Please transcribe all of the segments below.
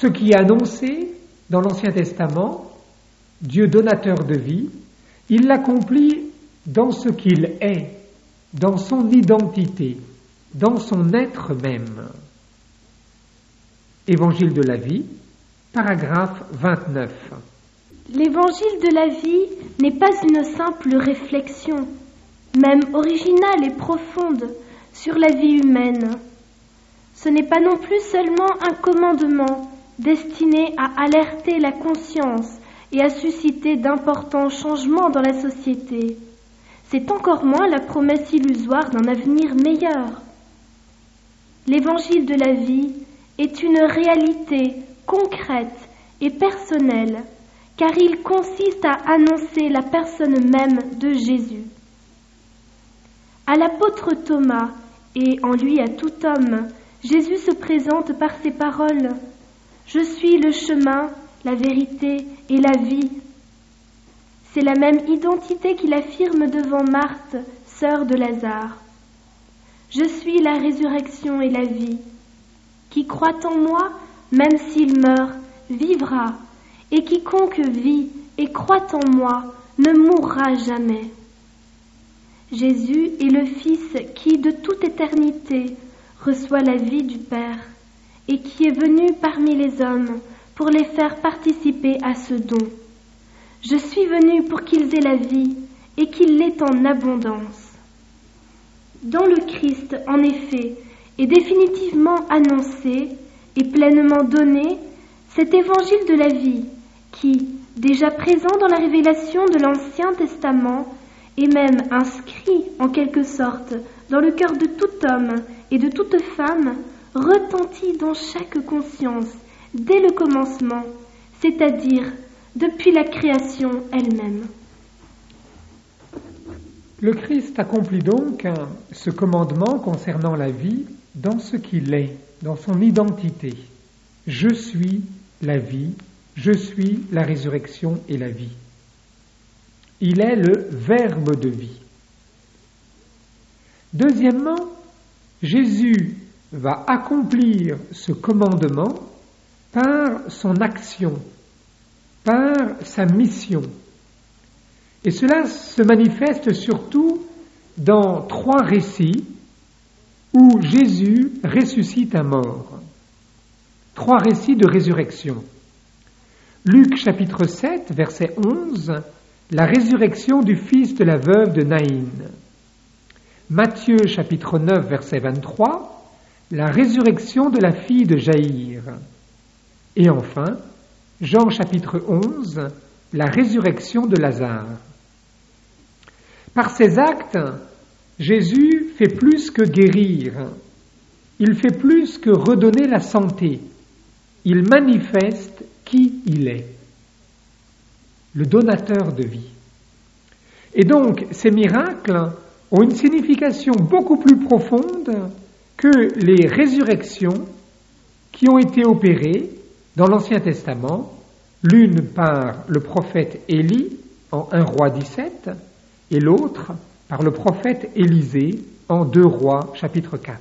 Ce qui est annoncé dans l'Ancien Testament, Dieu donateur de vie, il l'accomplit dans ce qu'il est, dans son identité, dans son être même. Évangile de la vie, paragraphe 29. L'évangile de la vie n'est pas une simple réflexion, même originale et profonde, sur la vie humaine. Ce n'est pas non plus seulement un commandement destiné à alerter la conscience et à susciter d'importants changements dans la société. C'est encore moins la promesse illusoire d'un avenir meilleur. L'évangile de la vie est une réalité concrète et personnelle, car il consiste à annoncer la personne même de Jésus. À l'apôtre Thomas et en lui à tout homme, Jésus se présente par ces paroles « Je suis le chemin, la vérité et la vie ». C'est la même identité qu'il affirme devant Marthe, sœur de Lazare. « Je suis la résurrection et la vie. Qui croit en moi, même s'il meurt, vivra, et quiconque vit et croit en moi ne mourra jamais. » Jésus est le Fils qui, de toute éternité, reçoit la vie du Père et qui est venu parmi les hommes pour les faire participer à ce don. Je suis venu pour qu'ils aient la vie et qu'ils l'aient en abondance. Dans le Christ, en effet, est définitivement annoncé et pleinement donné cet évangile de la vie qui, déjà présent dans la révélation de l'Ancien Testament, est même inscrit en quelque sorte dans le cœur de tout homme et de toute femme, retentit dans chaque conscience dès le commencement, c'est-à-dire depuis la création elle-même. Le Christ accomplit donc ce commandement concernant la vie dans ce qu'il est, dans son identité. Je suis la vie, je suis la résurrection et la vie. Il est le Verbe de vie. Deuxièmement, Jésus va accomplir ce commandement par son action, par sa mission. Et cela se manifeste surtout dans 3 récits où Jésus ressuscite un mort. 3 récits de résurrection. Luc chapitre 7, verset 11, la résurrection du fils de la veuve de Naïn. Matthieu chapitre 9, verset 23, la résurrection de la fille de Jaïr. Et enfin, Jean chapitre 11, la résurrection de Lazare. Par ces actes, Jésus fait plus que guérir, il fait plus que redonner la santé, il manifeste qui il est, le donateur de vie. Et donc, ces miracles ont une signification beaucoup plus profonde que les résurrections qui ont été opérées dans l'Ancien Testament, l'une par le prophète Élie en 1 Roi 17 et l'autre par le prophète Élisée en 2 Rois chapitre 4.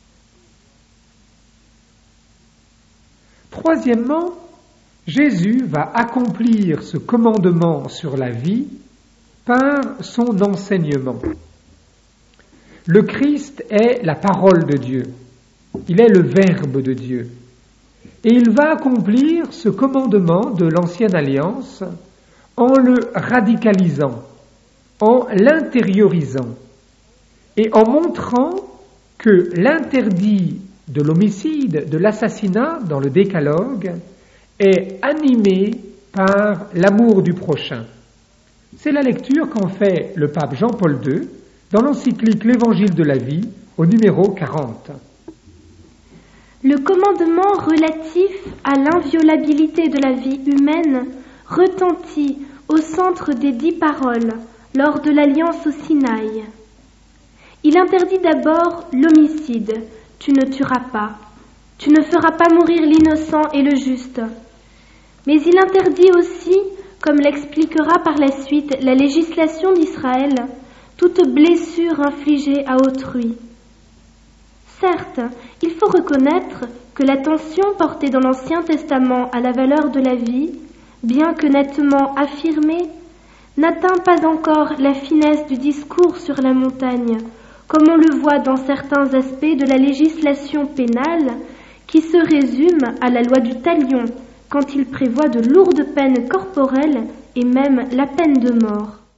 Troisièmement, Jésus va accomplir ce commandement sur la vie par son enseignement. Le Christ est la parole de Dieu, il est le Verbe de Dieu, et il va accomplir ce commandement de l'Ancienne Alliance en le radicalisant, en l'intériorisant, et en montrant que l'interdit de l'homicide, de l'assassinat dans le Décalogue est animé par l'amour du prochain. C'est la lecture qu'en fait le pape Jean-Paul II dans l'encyclique L'Évangile de la vie au numéro 40. Le commandement relatif à l'inviolabilité de la vie humaine retentit au centre des 10 paroles lors de l'alliance au Sinaï. Il interdit d'abord l'homicide, tu ne tueras pas, tu ne feras pas mourir l'innocent et le juste. Mais il interdit aussi, comme l'expliquera par la suite la législation d'Israël, toute blessure infligée à autrui. Certes, il faut reconnaître que l'attention portée dans l'Ancien Testament à la valeur de la vie, bien que nettement affirmée, n'atteint pas encore la finesse du discours sur la montagne, comme on le voit dans certains aspects de la législation pénale, qui se résume à la loi du talion, quand il prévoit de lourdes peines corporelles et même la peine de mort.